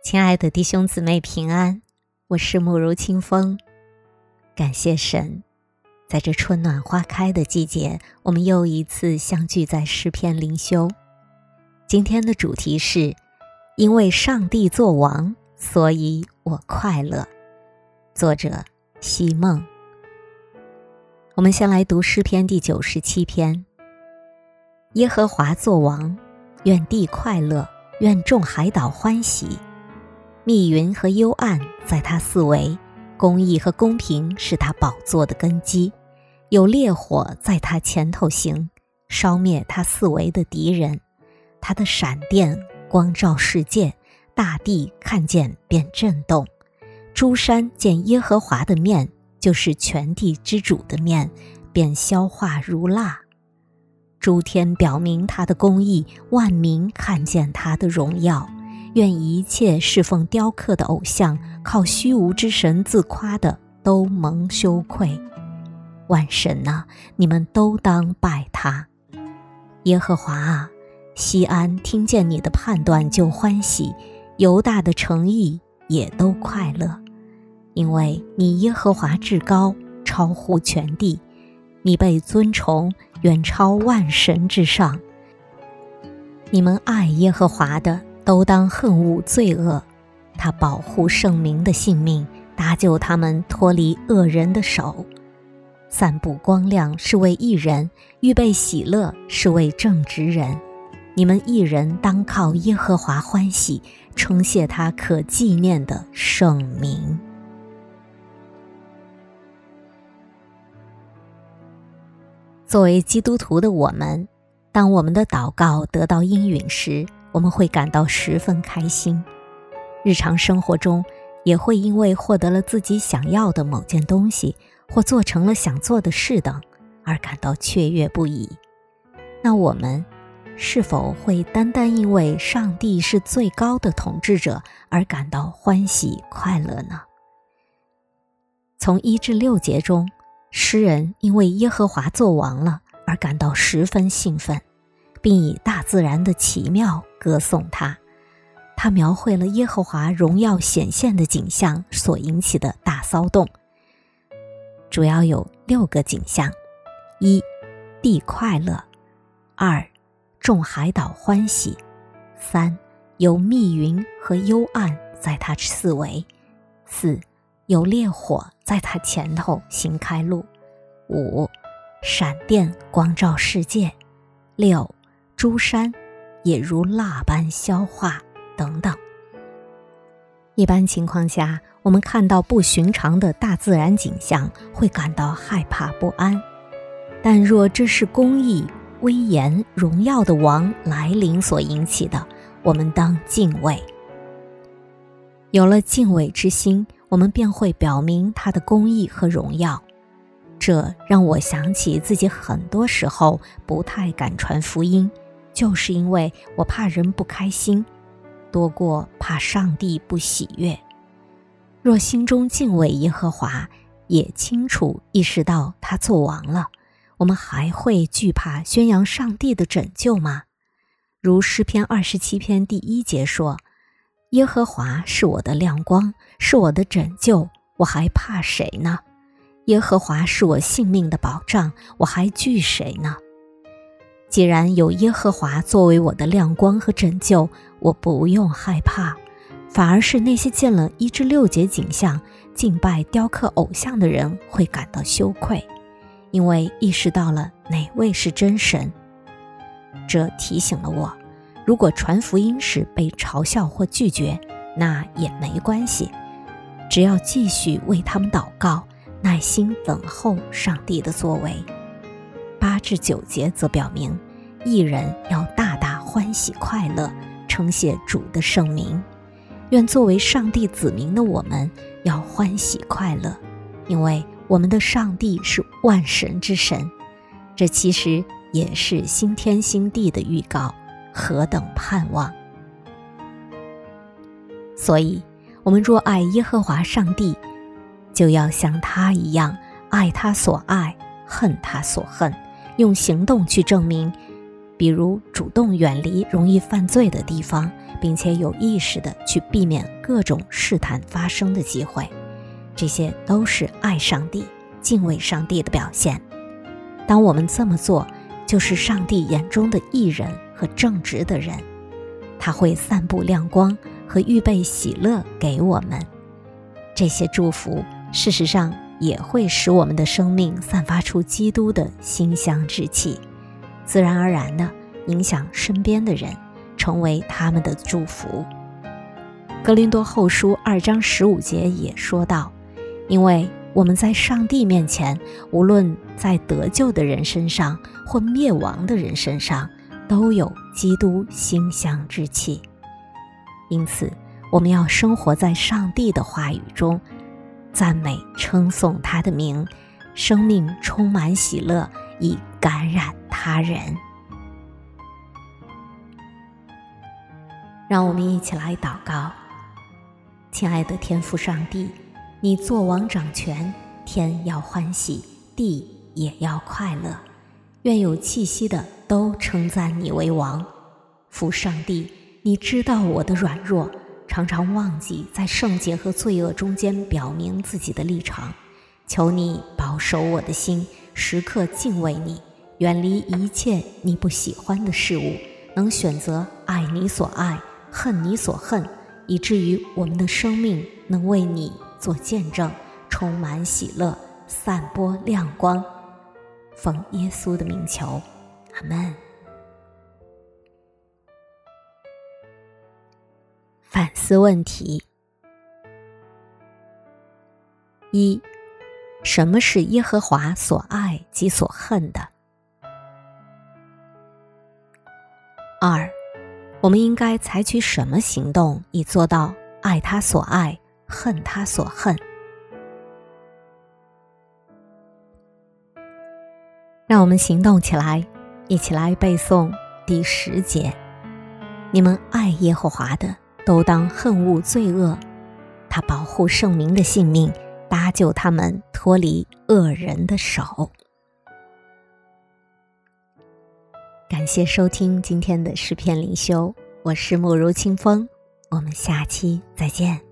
亲爱的弟兄姊妹平安，我是慕如清风。感谢神，在这春暖花开的季节，我们又一次相聚在诗篇灵修。今天的主题是因为上帝作王，所以我快乐。作者西梦。我们先来读诗篇第97篇。耶和华作王，愿地快乐，愿众海岛欢喜。密云和幽暗在他四围，公义和公平是他宝座的根基。有烈火在他前头行，烧灭他四围的敌人。他的闪电光照世界，大地看见便震动。诸山见耶和华的面，就是全地之主的面，便消化如蜡。诸天表明他的公义，万民看见他的荣耀。愿一切侍奉雕刻的偶像，靠虚无之神自夸的，都蒙羞愧。万神啊，你们都当拜他。耶和华啊，西安听见你的判断就欢喜，犹大的诚意也都快乐。因为你耶和华至高，超乎全地，你被尊崇，远超万神之上。你们爱耶和华的，都当恨恶罪恶，他保护圣民的性命，搭救他们脱离恶人的手。散布光亮是为义人，预备喜乐是为正直人。你们义人当靠耶和华欢喜，称谢他可纪念的圣名。作为基督徒的我们，当我们的祷告得到应允时，我们会感到十分开心。日常生活中也会因为获得了自己想要的某件东西，或做成了想做的事等，而感到雀跃不已。那我们是否会单单因为上帝是最高的统治者而感到欢喜快乐呢？从1至6节中，诗人因为耶和华作王了而感到十分兴奋，并以大自然的奇妙歌颂他。他描绘了耶和华荣耀显现的景象所引起的大骚动，主要有6个景象： 1. 地快乐； 2. 众海岛欢喜； 3. 有密云和幽暗在他四围； 4. 有烈火在他前头行开路； 5. 闪电光照世界； 6. 诸山也如蜡般消化等等。一般情况下，我们看到不寻常的大自然景象会感到害怕不安，但若这是公义、威严、荣耀的王来临所引起的，我们当敬畏。有了敬畏之心，我们便会表明他的公义和荣耀。这让我想起自己很多时候不太敢传福音，就是因为我怕人不开心，多过怕上帝不喜悦。若心中敬畏耶和华，也清楚意识到他作王了，我们还会惧怕宣扬上帝的拯救吗？如诗篇27篇第1节说：耶和华是我的亮光，是我的拯救，我还怕谁呢？耶和华是我性命的保障，我还惧谁呢？既然有耶和华作为我的亮光和拯救，我不用害怕，反而是那些见了1至6节景象敬拜雕刻偶像的人会感到羞愧，因为意识到了哪位是真神。这提醒了我，如果传福音时被嘲笑或拒绝，那也没关系，只要继续为他们祷告，耐心等候上帝的作为。8至9节则表明，义人要大大欢喜快乐，称谢主的圣名。愿作为上帝子民的我们要欢喜快乐，因为我们的上帝是万神之神。这其实也是新天新地的预告，何等盼望！所以我们若爱耶和华上帝，就要像他一样爱他所爱，恨他所恨，用行动去证明比如主动远离容易犯罪的地方，并且有意识地去避免各种试探发生的机会，这些都是爱上帝、敬畏上帝的表现。当我们这么做，就是上帝眼中的义人和正直的人，他会散布亮光和预备喜乐给我们。这些祝福事实上也会使我们的生命散发出基督的馨香之气，自然而然地影响身边的人，成为他们的祝福。哥林多后书2章15节也说道，因为我们在上帝面前，无论在得救的人身上或灭亡的人身上，都有基督馨香之气。因此我们要生活在上帝的话语中，赞美称颂他的名，生命充满喜乐，以感染他人。让我们一起来祷告。亲爱的天父上帝，你作王掌权，天要欢喜，地也要快乐，愿有气息的都称赞你为王。父上帝，你知道我的软弱，常常忘记在圣洁和罪恶中间表明自己的立场，求你保守我的心，时刻敬畏你，远离一切你不喜欢的事物，能选择爱你所爱，恨你所恨，以至于我们的生命能为你做见证，充满喜乐，散播亮光。奉耶稣的名求，阿们。反思问题：一、什么是耶和华所爱及所恨的？2、我们应该采取什么行动以做到爱他所爱，恨他所恨？让我们行动起来，一起来背诵第10节。你们爱耶和华的，都当恨恶罪恶，他保护圣民的性命，搭救他们脱离恶人的手。感谢收听今天的诗篇灵修，我是慕如清风，我们下期再见。